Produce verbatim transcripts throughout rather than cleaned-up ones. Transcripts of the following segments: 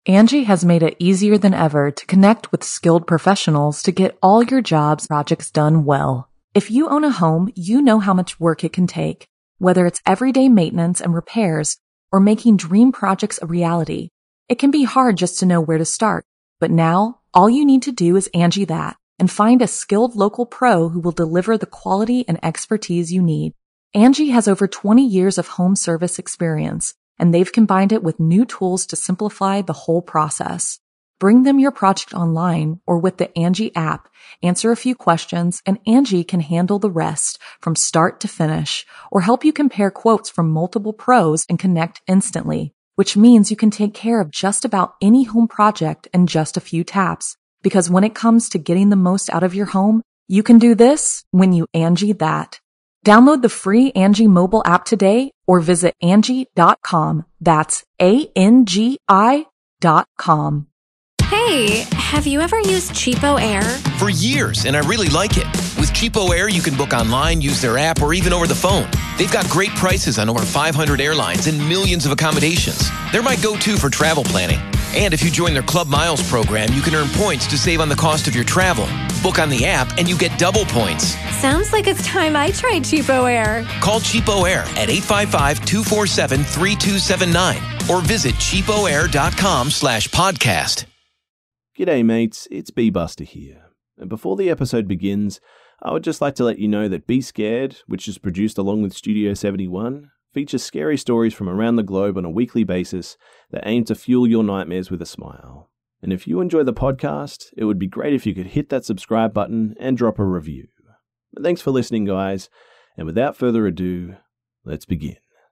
Angie has made it easier than ever to connect with skilled professionals to get all your jobs projects done well. If you own a home, you know how much work it can take, whether it's everyday maintenance and repairs or making dream projects a reality. It can be hard just to know where to start, but now all you need to do is Angie that and find a skilled local pro who will deliver the quality and expertise you need. Angie has over twenty years of home service experience, and they've combined it with new tools to simplify the whole process. Bring them your project online or with the Angie app, answer a few questions, and Angie can handle the rest from start to finish or help you compare quotes from multiple pros and connect instantly, which means you can take care of just about any home project in just a few taps. Because when it comes to getting the most out of your home, you can do this when you Angie that. Download the free Angie mobile app today or visit Angie dot com. That's A N G I dot com. Hey, have you ever used Cheapo Air? For years, and I really like it. With Cheapo Air, you can book online, use their app, or even over the phone. They've got great prices on over five hundred airlines and millions of accommodations. They're my go-to for travel planning. And if you join their Club Miles program, you can earn points to save on the cost of your travel. Book on the app and you get double points. Sounds like it's time I tried Cheapo Air. Call Cheapo Air at eight five five, two four seven, three two seven nine or visit cheapoair.com slash podcast. G'day mates, it's B-Buster here. And before the episode begins, I would just like to let you know that Be Scared, which is produced along with Studio seventy-one, features scary stories from around the globe on a weekly basis that aim to fuel your nightmares with a smile. And if you enjoy the podcast, it would be great if you could hit that subscribe button and drop a review. But thanks for listening, guys, and without further ado, let's begin.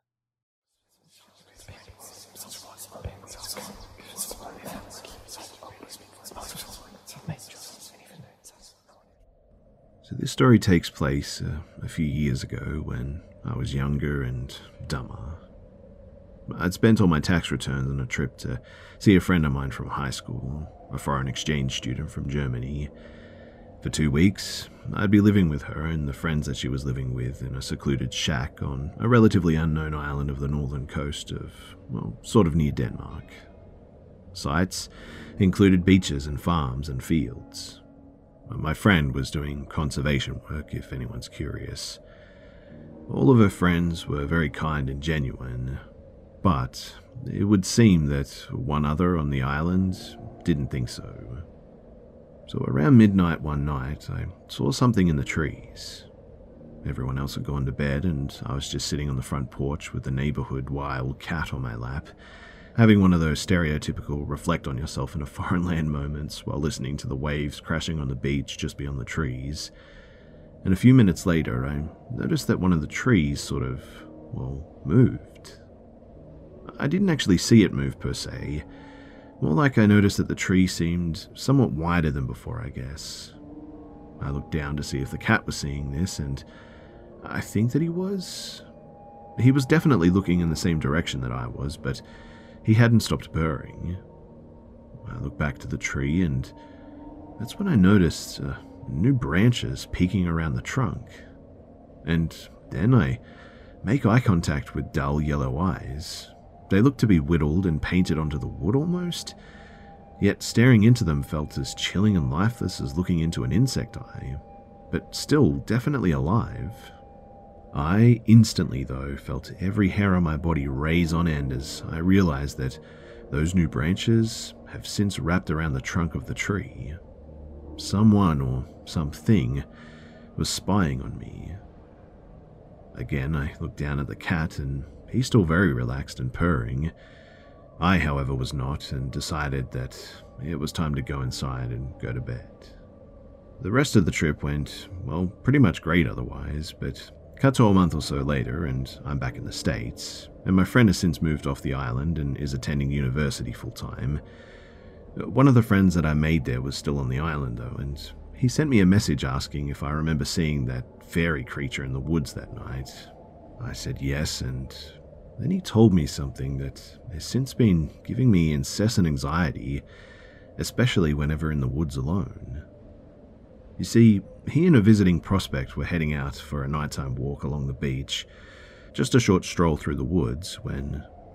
So this story takes place uh, a few years ago when I was younger and dumber. I'd spent all my tax returns on a trip to see a friend of mine from high school, a foreign exchange student from Germany. For two weeks, I'd be living with her and the friends that she was living with in a secluded shack on a relatively unknown island of the northern coast of, well, sort of near Denmark. Sights included beaches and farms and fields. My friend was doing conservation work, if anyone's curious. All of her friends were very kind and genuine, but it would seem that one other on the island didn't think so. So around midnight one night, I saw something in the trees. Everyone else had gone to bed, and I was just sitting on the front porch with the neighborhood wild cat on my lap, having one of those stereotypical reflect on yourself in a foreign land moments while listening to the waves crashing on the beach just beyond the trees. And a few minutes later, I noticed that one of the trees sort of, well, moved. I didn't actually see it move per se. More like I noticed that the tree seemed somewhat wider than before, I guess. I looked down to see if the cat was seeing this, and I think that he was. He was definitely looking in the same direction that I was, but he hadn't stopped purring. I looked back to the tree, and that's when I noticed uh, new branches peeking around the trunk. And then I make eye contact with dull yellow eyes. They looked to be whittled and painted onto the wood almost, yet staring into them felt as chilling and lifeless as looking into an insect eye, but still definitely alive. I instantly, though, felt every hair on my body raise on end as I realized that those new branches have since wrapped around the trunk of the tree. Someone or something was spying on me. Again, I looked down at the cat, and he's still very relaxed and purring. I, however, was not, and decided that it was time to go inside and go to bed. The rest of the trip went, well, pretty much great otherwise, but cut to a month or so later, and I'm back in the States, and my friend has since moved off the island and is attending university full-time. One of the friends that I made there was still on the island, though, and he sent me a message asking if I remember seeing that fairy creature in the woods that night. I said yes, and then he told me something that has since been giving me incessant anxiety, especially whenever in the woods alone. You see, he and a visiting prospect were heading out for a nighttime walk along the beach, just a short stroll through the woods, when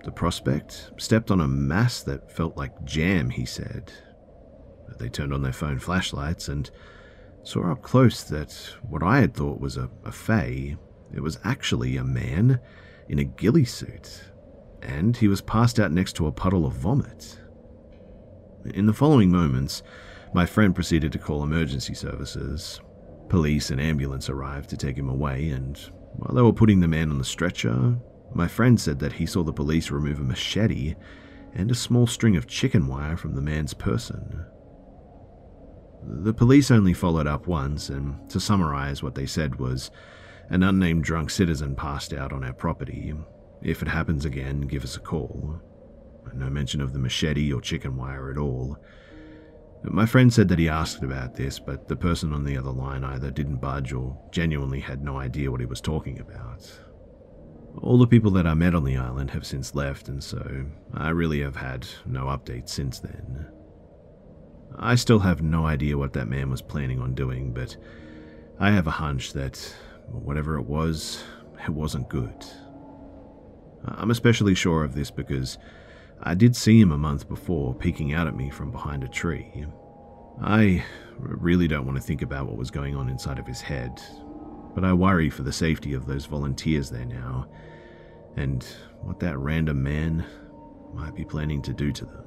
the prospect stepped on a mass that felt like jam, he said. They turned on their phone flashlights and saw up close that what I had thought was a, a fae, it was actually a man in a ghillie suit, and he was passed out next to a puddle of vomit. In the following moments, my friend proceeded to call emergency services. Police and ambulance arrived to take him away, and while they were putting the man on the stretcher, my friend said that he saw the police remove a machete and a small string of chicken wire from the man's person. The police only followed up once, and to summarize, what they said was, an unnamed drunk citizen passed out on our property. If it happens again, give us a call. No mention of the machete or chicken wire at all. My friend said that he asked about this, but the person on the other line either didn't budge or genuinely had no idea what he was talking about. All the people that I met on the island have since left, and so I really have had no updates since then. I still have no idea what that man was planning on doing, but I have a hunch that whatever it was, it wasn't good. I'm especially sure of this because I did see him a month before peeking out at me from behind a tree. I really don't want to think about what was going on inside of his head, but I worry for the safety of those volunteers there now, and what that random man might be planning to do to them.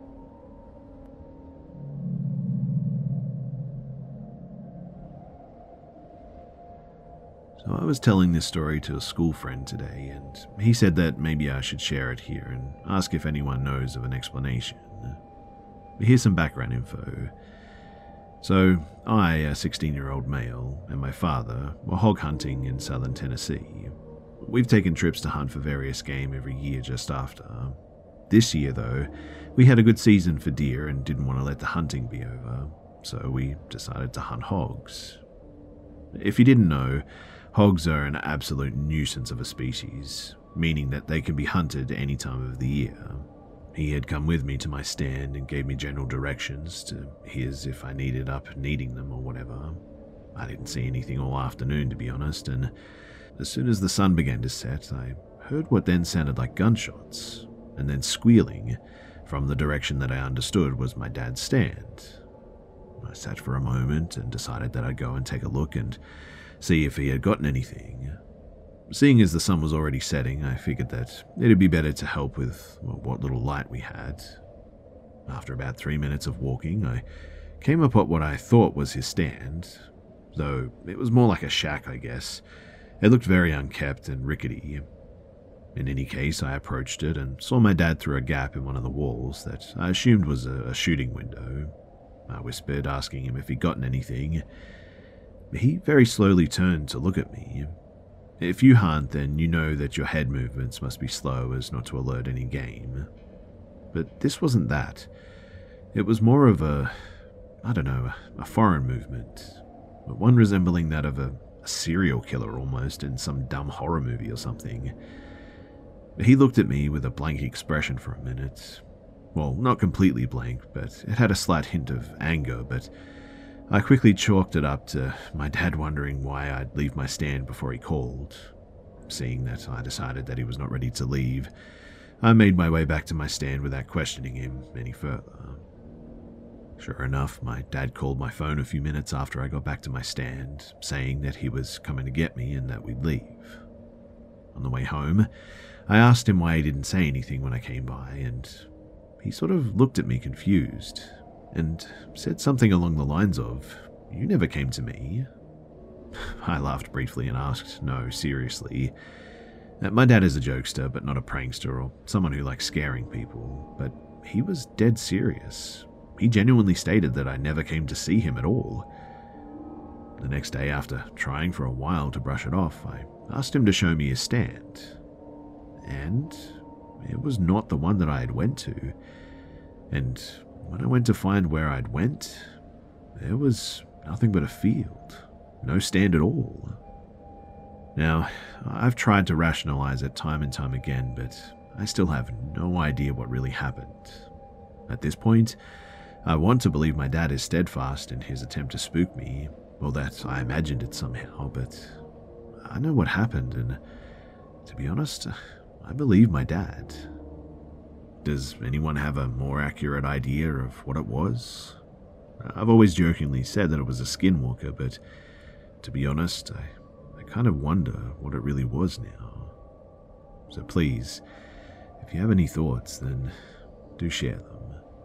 So I was telling this story to a school friend today, and he said that maybe I should share it here and ask if anyone knows of an explanation. Here's some background info. So, I, a sixteen-year-old male, and my father were hog hunting in southern Tennessee. We've taken trips to hunt for various game every year just after. This year, though, we had a good season for deer and didn't want to let the hunting be over, so we decided to hunt hogs. If you didn't know, hogs are an absolute nuisance of a species, meaning that they can be hunted any time of the year. He had come with me to my stand and gave me general directions to his if I needed up needing them or whatever. I didn't see anything all afternoon, to be honest, and as soon as the sun began to set, I heard what then sounded like gunshots, and then squealing from the direction that I understood was my dad's stand. I sat for a moment and decided that I'd go and take a look and see if he had gotten anything. Seeing as the sun was already setting, I figured that it'd be better to help with well, what little light we had. After about three minutes of walking, I came up at what I thought was his stand, though it was more like a shack, I guess. It looked very unkempt and rickety. In any case, I approached it and saw my dad through a gap in one of the walls that I assumed was a, a shooting window. I whispered, asking him if he'd gotten anything. He very slowly turned to look at me. If you hunt, then you know that your head movements must be slow as not to alert any game. But this wasn't that. It was more of a, I don't know, a foreign movement. One resembling that of a, a serial killer almost in some dumb horror movie or something. He looked at me with a blank expression for a minute. Well, not completely blank, but it had a slight hint of anger, but I quickly chalked it up to my dad wondering why I'd leave my stand before he called. Seeing that I decided that he was not ready to leave, I made my way back to my stand without questioning him any further. Sure enough, my dad called my phone a few minutes after I got back to my stand, saying that he was coming to get me and that we'd leave. On the way home, I asked him why he didn't say anything when I came by, and he sort of looked at me confused and said something along the lines of, "You never came to me." I laughed briefly and asked, "No, seriously." My dad is a jokester, but not a prankster or someone who likes scaring people, but he was dead serious. He genuinely stated that I never came to see him at all. The next day, after trying for a while to brush it off, I asked him to show me his stand. And it was not the one that I had went to. And when I went to find where I'd went, there was nothing but a field. No stand at all. Now, I've tried to rationalize it time and time again, but I still have no idea what really happened. At this point, I want to believe my dad is steadfast in his attempt to spook me, or that I imagined it somehow, but I know what happened, and to be honest, I believe my dad. Does anyone have a more accurate idea of what it was? I've always jokingly said that it was a skinwalker, but to be honest, I, I kind of wonder what it really was now. So please, if you have any thoughts, then do share them.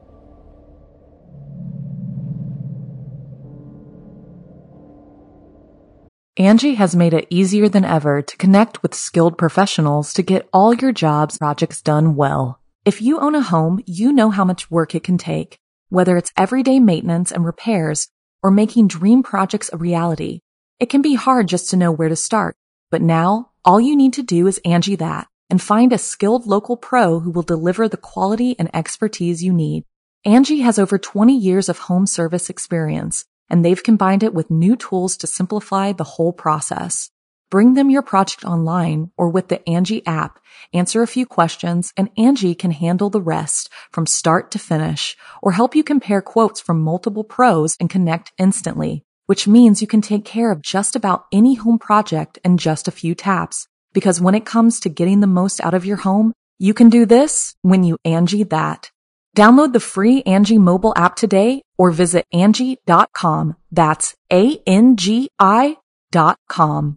Angie has made it easier than ever to connect with skilled professionals to get all your jobs projects done well. If you own a home, you know how much work it can take, whether it's everyday maintenance and repairs or making dream projects a reality. It can be hard just to know where to start, but now all you need to do is Angie that and find a skilled local pro who will deliver the quality and expertise you need. Angie has over twenty years of home service experience, and they've combined it with new tools to simplify the whole process. Bring them your project online or with the Angie app, answer a few questions, and Angie can handle the rest from start to finish, or help you compare quotes from multiple pros and connect instantly, which means you can take care of just about any home project in just a few taps. Because when it comes to getting the most out of your home, you can do this when you Angie that. Download the free Angie mobile app today or visit Angie dot com. That's A N G I dot com.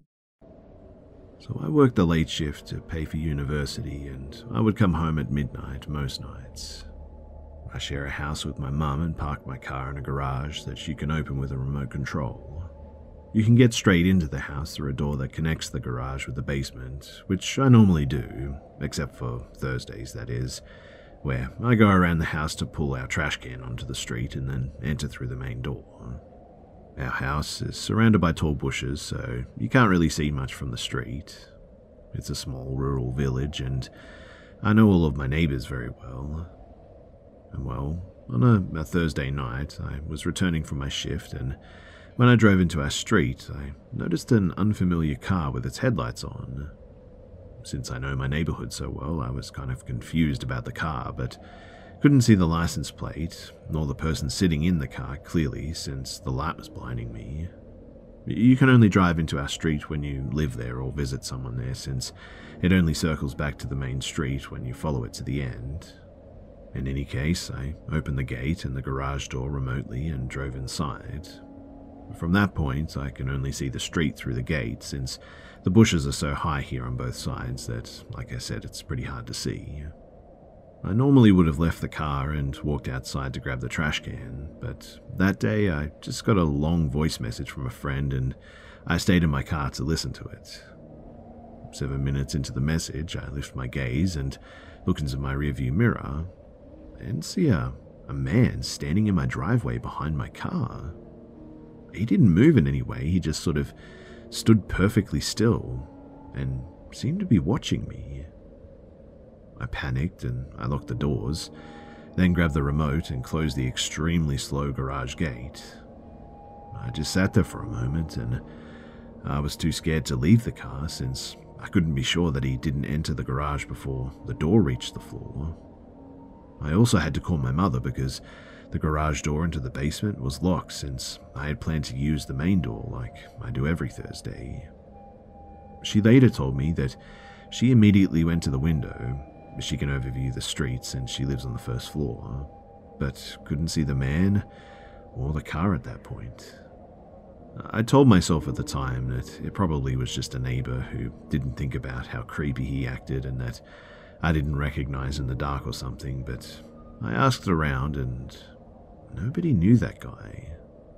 So I worked a late shift to pay for university, and I would come home at midnight most nights. I share a house with my mum and park my car in a garage that she can open with a remote control. You can get straight into the house through a door that connects the garage with the basement, which I normally do, except for Thursdays, that is, where I go around the house to pull our trash can onto the street and then enter through the main door. Our house is surrounded by tall bushes, so you can't really see much from the street. It's a small rural village, and I know all of my neighbors very well. And well, on a, a Thursday night, I was returning from my shift, and when I drove into our street, I noticed an unfamiliar car with its headlights on. Since I know my neighborhood so well, I was kind of confused about the car, but couldn't see the license plate, nor the person sitting in the car clearly since the light was blinding me. You can only drive into our street when you live there or visit someone there, since it only circles back to the main street when you follow it to the end. In any case, I opened the gate and the garage door remotely and drove inside. From that point, I can only see the street through the gate, since the bushes are so high here on both sides that, like I said, it's pretty hard to see. I normally would have left the car and walked outside to grab the trash can, but that day I just got a long voice message from a friend and I stayed in my car to listen to it. Seven minutes into the message, I lift my gaze and look into my rearview mirror and see a, a man standing in my driveway behind my car. He didn't move in any way, he just sort of stood perfectly still and seemed to be watching me. I panicked and I locked the doors, then grabbed the remote and closed the extremely slow garage gate. I just sat there for a moment and I was too scared to leave the car since I couldn't be sure that he didn't enter the garage before the door reached the floor. I also had to call my mother because the garage door into the basement was locked since I had planned to use the main door like I do every Thursday. She later told me that she immediately went to the window. She can overview the streets and she lives on the first floor, but couldn't see the man or the car at that point. I told myself at the time that it probably was just a neighbor who didn't think about how creepy he acted and that I didn't recognize in the dark or something, but I asked around and nobody knew that guy.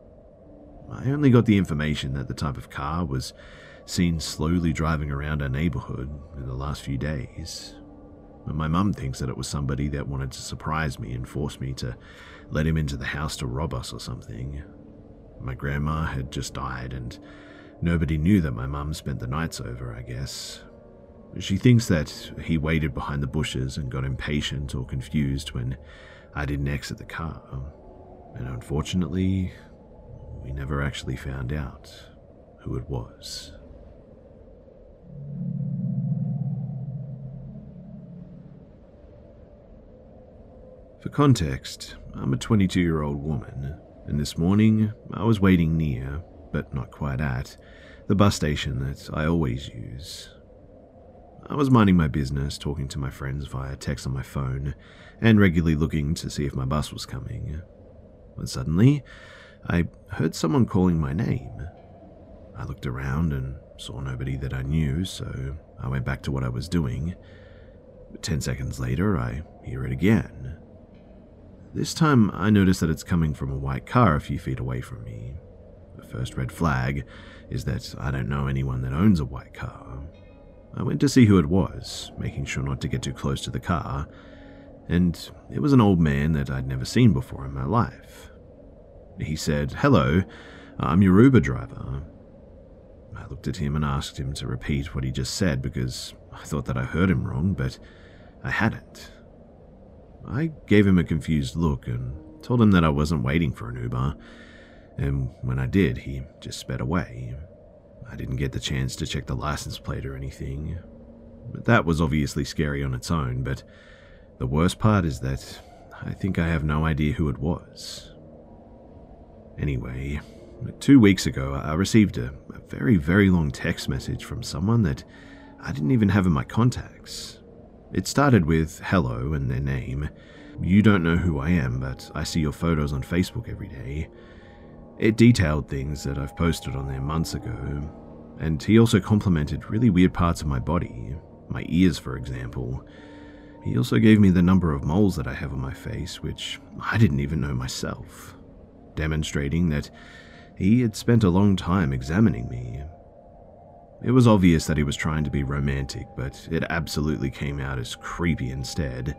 I only got the information that the type of car was seen slowly driving around our neighborhood in the last few days. But my mum thinks that it was somebody that wanted to surprise me and force me to let him into the house to rob us or something. My grandma had just died and nobody knew that my mum spent the nights over, I guess. She thinks that he waited behind the bushes and got impatient or confused when I didn't exit the car. And unfortunately, we never actually found out who it was. For context, I'm a twenty-two-year-old woman, and this morning I was waiting near, but not quite at, the bus station that I always use. I was minding my business, talking to my friends via text on my phone, and regularly looking to see if my bus was coming. When suddenly, I heard someone calling my name. I looked around and saw nobody that I knew, so I went back to what I was doing. Ten seconds later, I hear it again. This time, I notice that it's coming from a white car a few feet away from me. The first red flag is that I don't know anyone that owns a white car. I went to see who it was, making sure not to get too close to the car, and it was an old man that I'd never seen before in my life. He said, "Hello, I'm your Uber driver." I looked at him and asked him to repeat what he just said because I thought that I heard him wrong, but I hadn't. I gave him a confused look and told him that I wasn't waiting for an Uber, and when I did, he just sped away. I didn't get the chance to check the license plate or anything, but that was obviously scary on its own, but the worst part is that I think I have no idea who it was. Anyway, two weeks ago, I received a, a very, very long text message from someone that I didn't even have in my contacts. It started with hello and their name. "You don't know who I am, but I see your photos on Facebook every day." It detailed things that I've posted on there months ago, and he also complimented really weird parts of my body, my ears for example. He also gave me the number of moles that I have on my face, which I didn't even know myself, demonstrating that he had spent a long time examining me. It was obvious that he was trying to be romantic, but it absolutely came out as creepy instead.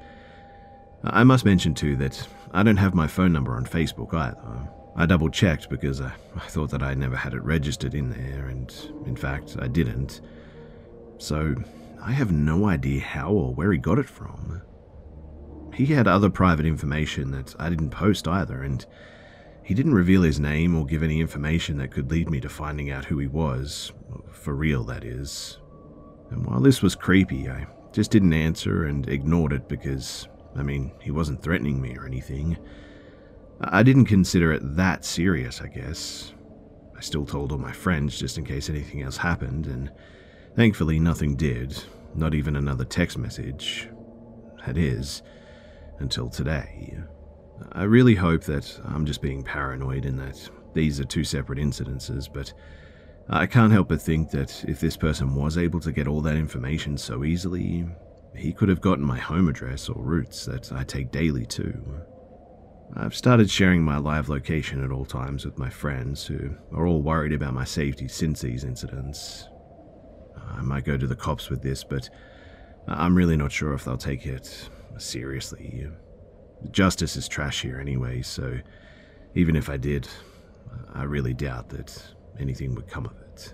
I must mention too that I don't have my phone number on Facebook either. I double-checked because I, I thought that I never had it registered in there, and in fact, I didn't. So, I have no idea how or where he got it from. He had other private information that I didn't post either, and he didn't reveal his name or give any information that could lead me to finding out who he was, for real that is. And while this was creepy, I just didn't answer and ignored it because, I mean, he wasn't threatening me or anything. I didn't consider it that serious, I guess. I still told all my friends just in case anything else happened, and thankfully nothing did, not even another text message. That is, until today. I really hope that I'm just being paranoid and that these are two separate incidences, but I can't help but think that if this person was able to get all that information so easily, he could have gotten my home address or routes that I take daily too. I've started sharing my live location at all times with my friends who are all worried about my safety since these incidents. I might go to the cops with this, but I'm really not sure if they'll take it seriously. Justice is trash here anyway, so even if I did, I really doubt that anything would come of it.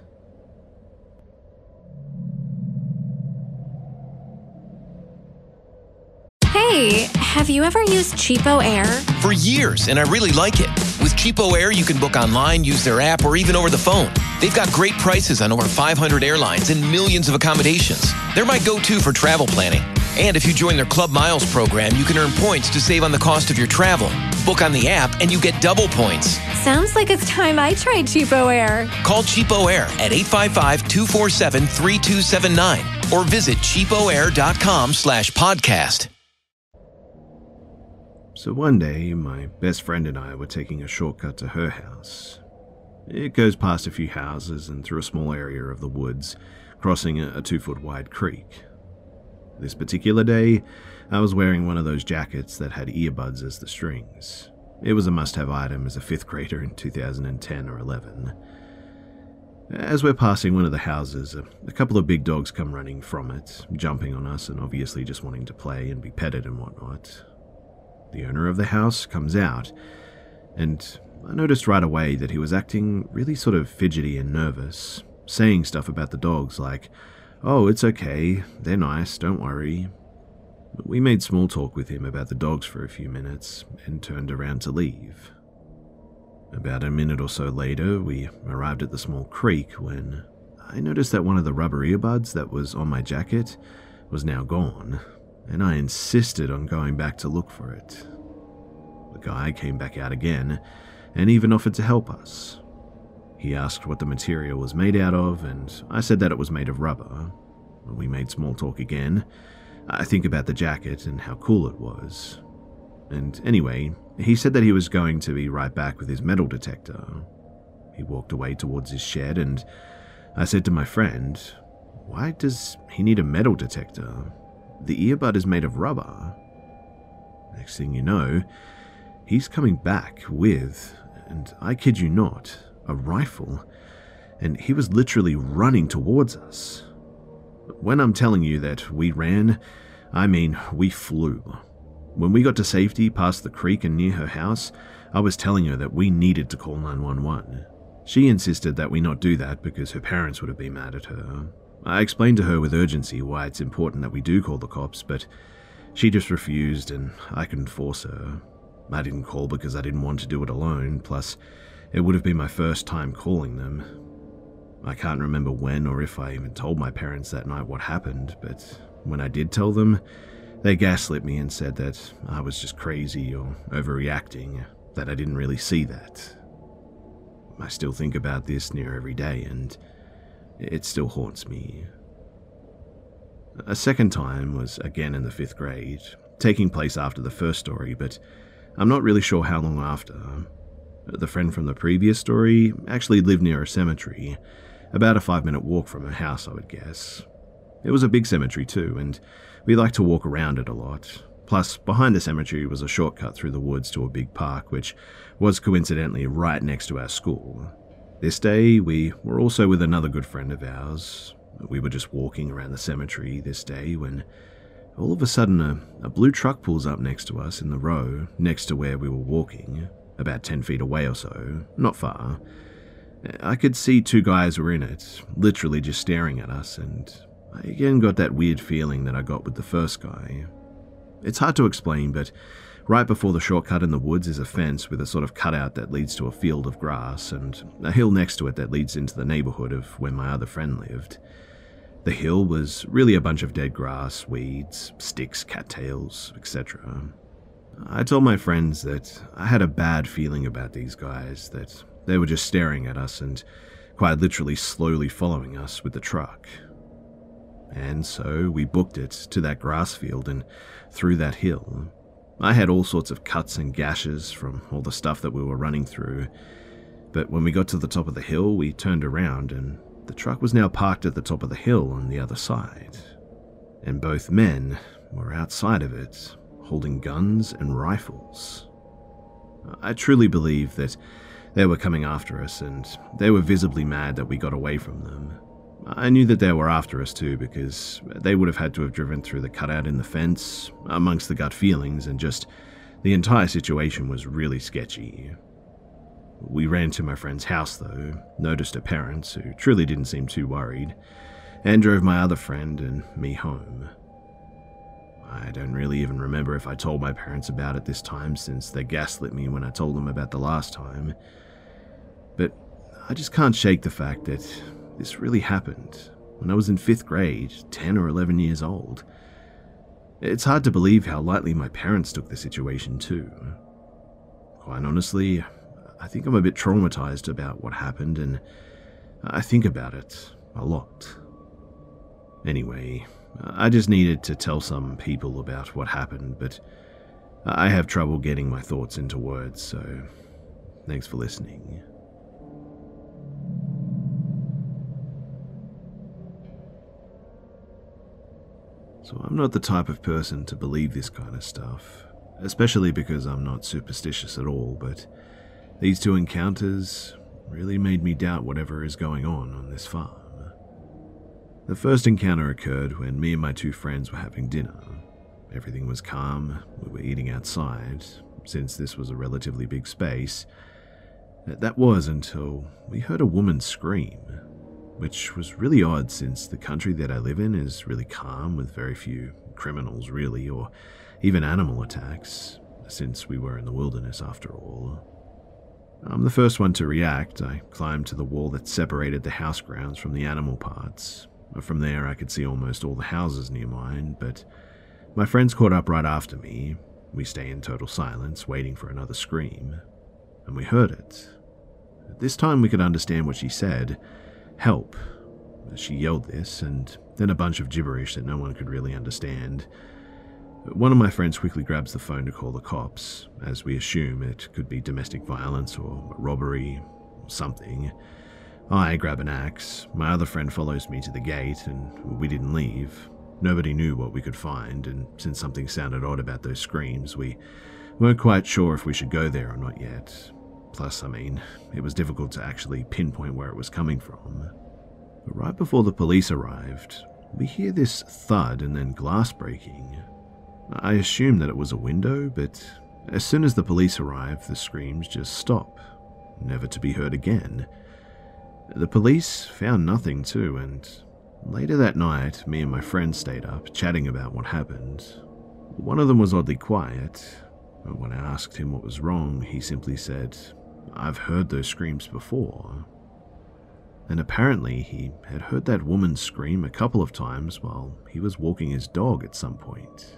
Hey, have you ever used Cheapo Air? For years, and I really like it. With Cheapo Air, you can book online, use their app, or even over the phone. They've got great prices on over five hundred airlines and millions of accommodations. They're my go-to for travel planning. And if you join their Club Miles program, you can earn points to save on the cost of your travel. Book on the app, and you get double points. Sounds like it's time I tried Cheapo Air. Call Cheapo Air at eight five five, two four seven, three two seven nine or visit cheapoair.com slash podcast. So one day, my best friend and I were taking a shortcut to her house. It goes past a few houses and through a small area of the woods, crossing a, a two-foot wide creek. This particular day, I was wearing one of those jackets that had earbuds as the strings. It was a must-have item as a fifth grader in two thousand ten or eleven. As we're passing one of the houses, a, a couple of big dogs come running from it, jumping on us and obviously just wanting to play and be petted and whatnot. The owner of the house comes out, and I noticed right away that he was acting really sort of fidgety and nervous, saying stuff about the dogs like, "Oh, it's okay, they're nice, don't worry." We made small talk with him about the dogs for a few minutes and turned around to leave. About a minute or so later, we arrived at the small creek when I noticed that one of the rubber earbuds that was on my jacket was now gone, and I insisted on going back to look for it. The guy came back out again and even offered to help us. He asked what the material was made out of, and I said that it was made of rubber. We made small talk again. I think about the jacket and how cool it was. And anyway, he said that he was going to be right back with his metal detector. He walked away towards his shed, and I said to my friend, "Why does he need a metal detector? The earbud is made of rubber." Next thing you know, he's coming back with, and I kid you not, a rifle, and he was literally running towards us. When I'm telling you that we ran, I mean we flew. When we got to safety past the creek and near her house, I was telling her that we needed to call nine one one. She insisted that we not do that because her parents would have been mad at her. I explained to her with urgency why it's important that we do call the cops, but she just refused and I couldn't force her. I didn't call because I didn't want to do it alone, plus it would have been my first time calling them. I can't remember when or if I even told my parents that night what happened, but when I did tell them, they gaslit me and said that I was just crazy or overreacting, that I didn't really see that. I still think about this near every day, and it still haunts me. A second time was again in the fifth grade, taking place after the first story, but I'm not really sure how long after. The friend from the previous story actually lived near a cemetery, about a five-minute walk from her house, I would guess. It was a big cemetery too, and we liked to walk around it a lot. Plus, behind the cemetery was a shortcut through the woods to a big park, which was coincidentally right next to our school. This day, we were also with another good friend of ours. We were just walking around the cemetery this day when all of a sudden a, a blue truck pulls up next to us in the row next to where we were walking, about ten feet away or so, not far. I could see two guys were in it, literally just staring at us, and I again got that weird feeling that I got with the first guy. It's hard to explain, but right before the shortcut in the woods is a fence with a sort of cutout that leads to a field of grass and a hill next to it that leads into the neighborhood of where my other friend lived. The hill was really a bunch of dead grass, weeds, sticks, cattails, et cetera. I told my friends that I had a bad feeling about these guys, that they were just staring at us and quite literally slowly following us with the truck. And so we booked it to that grass field and through that hill. I had all sorts of cuts and gashes from all the stuff that we were running through, but when we got to the top of the hill, we turned around and the truck was now parked at the top of the hill on the other side. And both men were outside of it, holding guns and rifles. I truly believe that they were coming after us, and they were visibly mad that we got away from them. I knew that they were after us too, because they would have had to have driven through the cutout in the fence, amongst the gut feelings, and just the entire situation was really sketchy. We ran to my friend's house though, noticed her parents, who truly didn't seem too worried, and drove my other friend and me home. I don't really even remember if I told my parents about it this time, since they gaslit me when I told them about the last time. But I just can't shake the fact that this really happened when I was in fifth grade, ten or eleven years old. It's hard to believe how lightly my parents took the situation too. Quite honestly, I think I'm a bit traumatized about what happened, and I think about it a lot. Anyway, I just needed to tell some people about what happened, but I have trouble getting my thoughts into words, so thanks for listening. So I'm not the type of person to believe this kind of stuff, especially because I'm not superstitious at all, but these two encounters really made me doubt whatever is going on on this farm. The first encounter occurred when me and my two friends were having dinner. Everything was calm, we were eating outside, since this was a relatively big space. That was until we heard a woman scream, which was really odd since the country that I live in is really calm with very few criminals really, or even animal attacks, since we were in the wilderness after all. I'm the first one to react. I climbed to the wall that separated the house grounds from the animal parts. From there I could see almost all the houses near mine, but my friends caught up right after me. We stay in total silence, waiting for another scream, and we heard it. This time we could understand what she said. Help. She yelled this, and then a bunch of gibberish that no one could really understand. One of my friends quickly grabs the phone to call the cops, as we assume it could be domestic violence or robbery or something. I grab an axe, my other friend follows me to the gate, and we didn't leave. Nobody knew what we could find, and since something sounded odd about those screams, we weren't quite sure if we should go there or not yet. Plus, I mean, it was difficult to actually pinpoint where it was coming from. But right before the police arrived, we hear this thud and then glass breaking. I assumed that it was a window, but as soon as the police arrived, the screams just stop, never to be heard again. The police found nothing too, and later that night, me and my friends stayed up, chatting about what happened. One of them was oddly quiet, but when I asked him what was wrong, he simply said, "I've heard those screams before." And apparently he had heard that woman scream a couple of times while he was walking his dog at some point.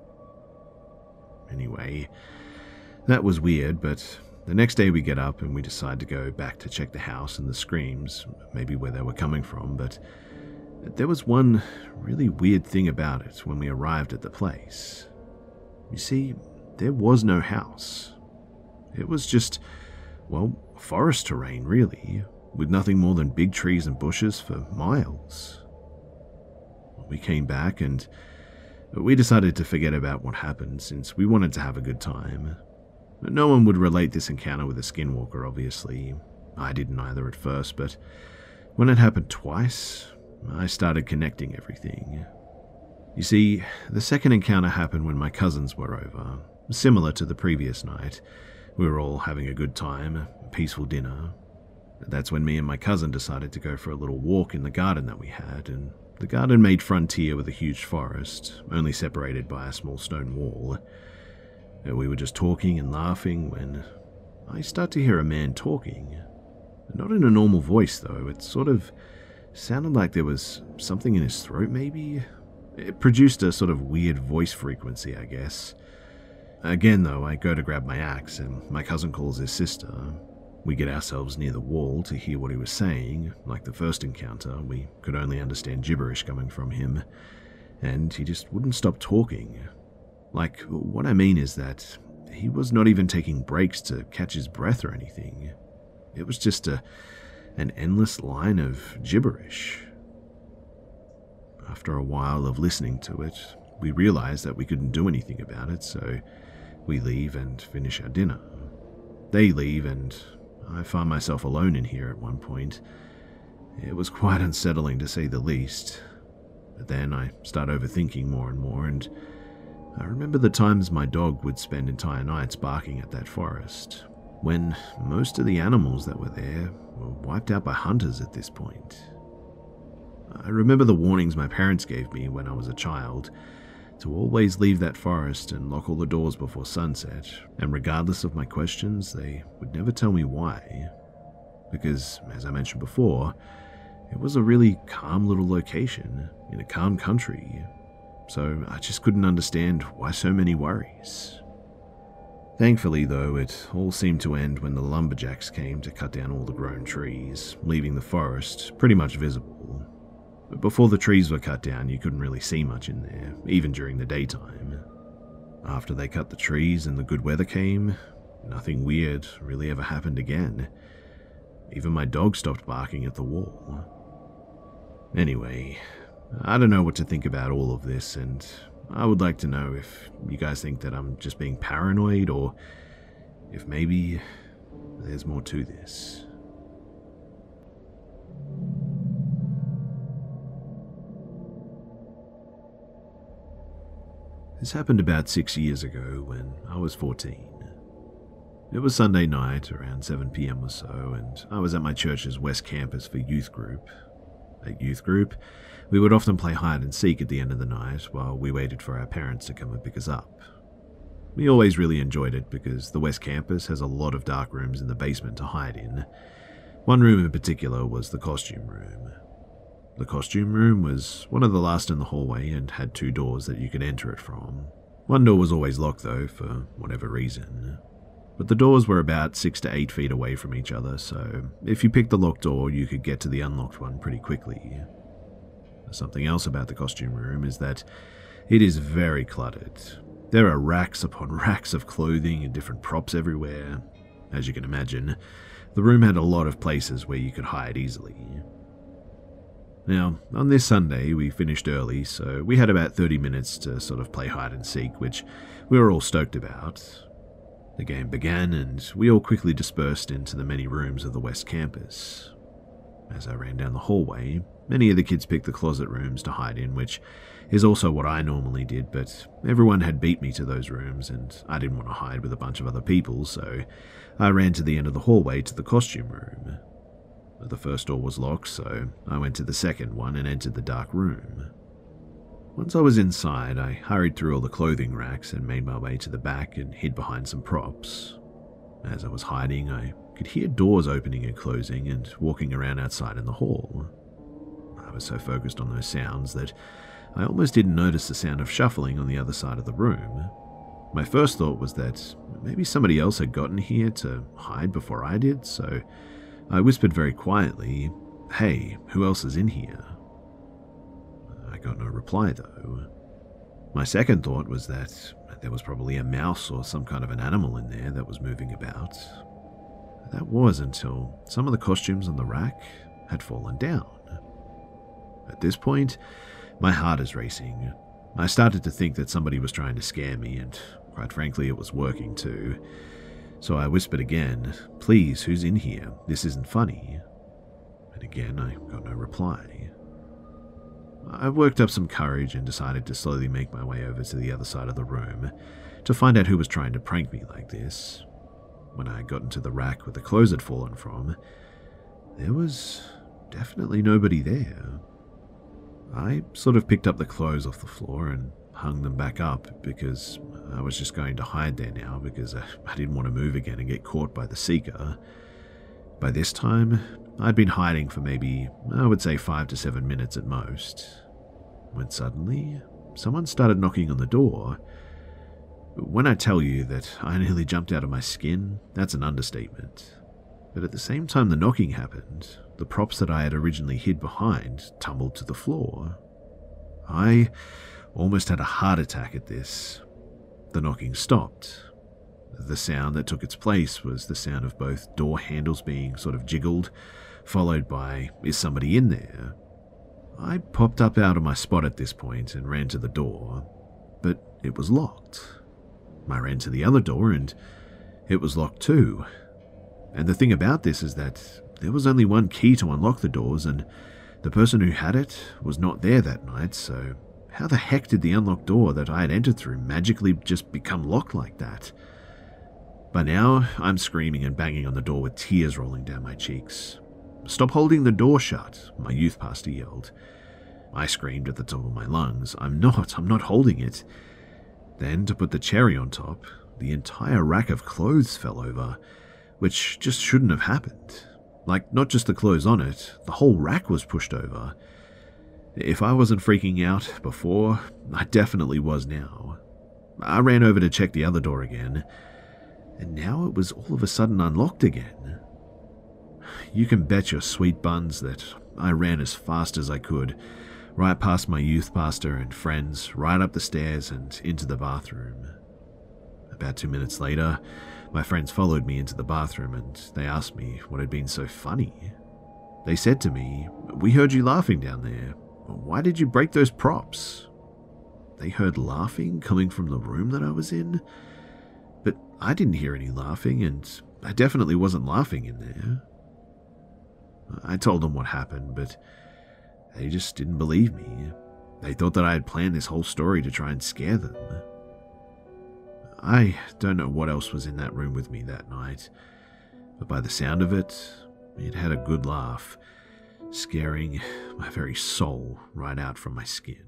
Anyway, that was weird, but the next day we get up and we decide to go back to check the house and the screams, maybe where they were coming from, but there was one really weird thing about it when we arrived at the place. You see, there was no house. It was just, well, forest terrain really, with nothing more than big trees and bushes for miles. We came back and we decided to forget about what happened since we wanted to have a good time. No one would relate this encounter with a skinwalker, obviously. I didn't either at first, but when it happened twice, I started connecting everything. You see, the second encounter happened when my cousins were over. Similar to the previous night, we were all having a good time, a peaceful dinner. That's when me and my cousin decided to go for a little walk in the garden that we had, and the garden made frontier with a huge forest, only separated by a small stone wall. We were just talking and laughing when I start to hear a man talking. Not in a normal voice though, it sort of sounded like there was something in his throat maybe. It produced a sort of weird voice frequency, I guess. Again though, I go to grab my axe and my cousin calls his sister. We get ourselves near the wall to hear what he was saying. Like the first encounter, we could only understand gibberish coming from him, and he just wouldn't stop talking. Like, what I mean is that he was not even taking breaks to catch his breath or anything. It was just a, an endless line of gibberish. After a while of listening to it, we realized that we couldn't do anything about it, so we leave and finish our dinner. They leave and I find myself alone in here at one point. It was quite unsettling to say the least. But then I start overthinking more and more, and I remember the times my dog would spend entire nights barking at that forest, when most of the animals that were there were wiped out by hunters at this point. I remember the warnings my parents gave me when I was a child, to always leave that forest and lock all the doors before sunset, and regardless of my questions, they would never tell me why. Because, as I mentioned before, it was a really calm little location, in a calm country, so I just couldn't understand why so many worries. Thankfully, though, it all seemed to end when the lumberjacks came to cut down all the grown trees, leaving the forest pretty much visible. But before the trees were cut down, you couldn't really see much in there, even during the daytime. After they cut the trees and the good weather came, nothing weird really ever happened again. Even my dog stopped barking at the wall. Anyway, I don't know what to think about all of this, and I would like to know if you guys think that I'm just being paranoid, or if maybe there's more to this. This happened about six years ago when I was fourteen. It was Sunday night, around seven p.m. or so, and I was at my church's West Campus for youth group. At youth group, we would often play hide and seek at the end of the night while we waited for our parents to come and pick us up. We always really enjoyed it because the West Campus has a lot of dark rooms in the basement to hide in. One room in particular was the costume room. The costume room was one of the last in the hallway and had two doors that you could enter it from. One door was always locked though, for whatever reason. but the doors were about six to eight feet away from each other, so if you picked the locked door, you could get to the unlocked one pretty quickly. Something else about the costume room is that it is very cluttered. There are racks upon racks of clothing and different props everywhere. As you can imagine, the room had a lot of places where you could hide easily. Now, on this Sunday, we finished early, so we had about thirty minutes to sort of play hide and seek, which we were all stoked about. The game began, and we all quickly dispersed into the many rooms of the West Campus. As I ran down the hallway, many of the kids picked the closet rooms to hide in, which is also what I normally did, but everyone had beat me to those rooms, and I didn't want to hide with a bunch of other people, so I ran to the end of the hallway to the costume room. The first door was locked, so I went to the second one and entered the dark room. Once I was inside, I hurried through all the clothing racks and made my way to the back and hid behind some props. As I was hiding, I could hear doors opening and closing and walking around outside in the hall. I was so focused on those sounds that I almost didn't notice the sound of shuffling on the other side of the room. My first thought was that maybe somebody else had gotten here to hide before I did, so I whispered very quietly, "Hey, who else is in here?" I got no reply though. My second thought was that there was probably a mouse or some kind of an animal in there that was moving about. That was until some of the costumes on the rack had fallen down. At this point, my heart is racing. I started to think that somebody was trying to scare me, and quite frankly it was working too. So I whispered again, "Please, who's in here? This isn't funny." And again I got no reply. I worked up some courage and decided to slowly make my way over to the other side of the room to find out who was trying to prank me like this. When I got into the rack where the clothes had fallen from, there was definitely nobody there. I sort of picked up the clothes off the floor and hung them back up because I was just going to hide there now because I didn't want to move again and get caught by the Seeker. By this time, I'd been hiding for maybe, I would say five to seven minutes at most, when suddenly someone started knocking on the door. When I tell you that I nearly jumped out of my skin, that's an understatement. But at the same time the knocking happened, the props that I had originally hid behind tumbled to the floor. I almost had a heart attack at this. The knocking stopped. The sound that took its place was the sound of both door handles being sort of jiggled, followed by, "Is somebody in there?" I popped up out of my spot at this point and ran to the door, but it was locked. I ran to the other door and it was locked too. And the thing about this is that there was only one key to unlock the doors, and the person who had it was not there that night, so how the heck did the unlocked door that I had entered through magically just become locked like that? By now, I'm screaming and banging on the door with tears rolling down my cheeks. "Stop holding the door shut," my youth pastor yelled. I screamed at the top of my lungs, "I'm not, I'm not holding it." Then, to put the cherry on top, the entire rack of clothes fell over, which just shouldn't have happened. Like, not just the clothes on it, the whole rack was pushed over. If I wasn't freaking out before, I definitely was now. I ran over to check the other door again, and now it was all of a sudden unlocked again. You can bet your sweet buns that I ran as fast as I could, right past my youth pastor and friends, right up the stairs and into the bathroom. About two minutes later, my friends followed me into the bathroom and they asked me what had been so funny. They said to me, "We heard you laughing down there. Why did you break those props?" They heard laughing coming from the room that I was in, but I didn't hear any laughing, and I definitely wasn't laughing in there. I told them what happened, but they just didn't believe me. They thought that I had planned this whole story to try and scare them. I don't know what else was in that room with me that night, but by the sound of it, it had a good laugh, scaring my very soul right out from my skin.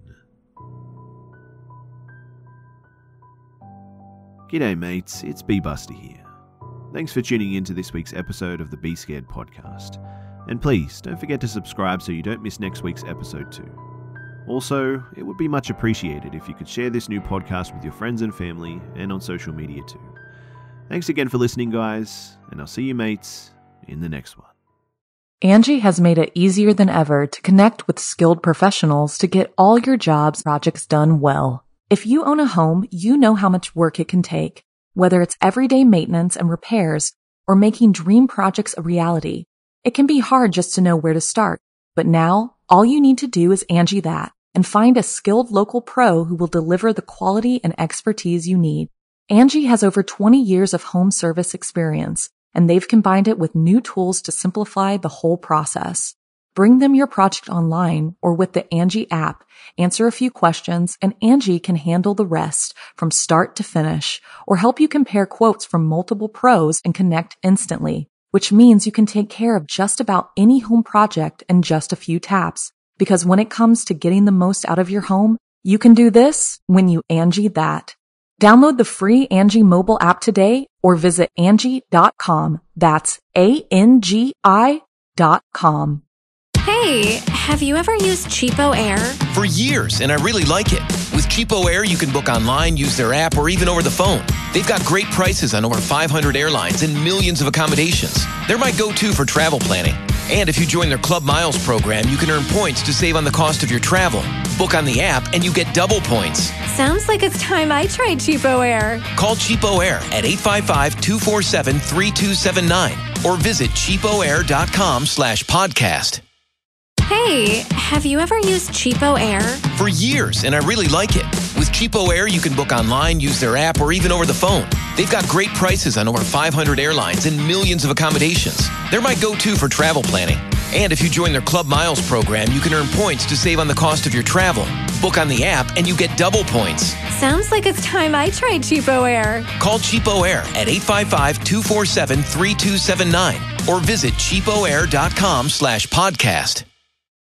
G'day mates, it's B-Buster here. Thanks for tuning in to this week's episode of the Be Scared podcast. And please, don't forget to subscribe so you don't miss next week's episode too. Also, it would be much appreciated if you could share this new podcast with your friends and family and on social media too. Thanks again for listening, guys, and I'll see you mates in the next one. Angie has made it easier than ever to connect with skilled professionals to get all your jobs projects done well. If you own a home, you know how much work it can take, whether it's everyday maintenance and repairs or making dream projects a reality. It can be hard just to know where to start, but now all you need to do is Angie that and find a skilled local pro who will deliver the quality and expertise you need. Angie has over twenty years of home service experience, and they've combined it with new tools to simplify the whole process. Bring them your project online or with the Angie app, answer a few questions, and Angie can handle the rest from start to finish or help you compare quotes from multiple pros and connect instantly, which means you can take care of just about any home project in just a few taps. Because when it comes to getting the most out of your home, you can do this when you Angie that. Download the free Angie mobile app today or visit Angie dot com. That's A N G I dot com. Hey, have you ever used Cheapo Air? For years, and I really like it. With Cheapo Air, you can book online, use their app, or even over the phone. They've got great prices on over five hundred airlines and millions of accommodations. They're my go-to for travel planning. And if you join their Club Miles program, you can earn points to save on the cost of your travel. Book on the app and you get double points. Sounds like it's time I tried Cheapo Air. Call Cheapo Air at eight five five, two four seven, three two seven nine or visit cheapoair.com slash podcast. Hey, have you ever used Cheapo Air? For years, and I really like it. With Cheapo Air, you can book online, use their app, or even over the phone. They've got great prices on over five hundred airlines and millions of accommodations. They're my go-to for travel planning. And if you join their Club Miles program, you can earn points to save on the cost of your travel. Book on the app and you get double points. Sounds like it's time I tried Cheapo Air. Call Cheapo Air at eight five five, two four seven, three two seven nine or visit cheapoair.com slash podcast.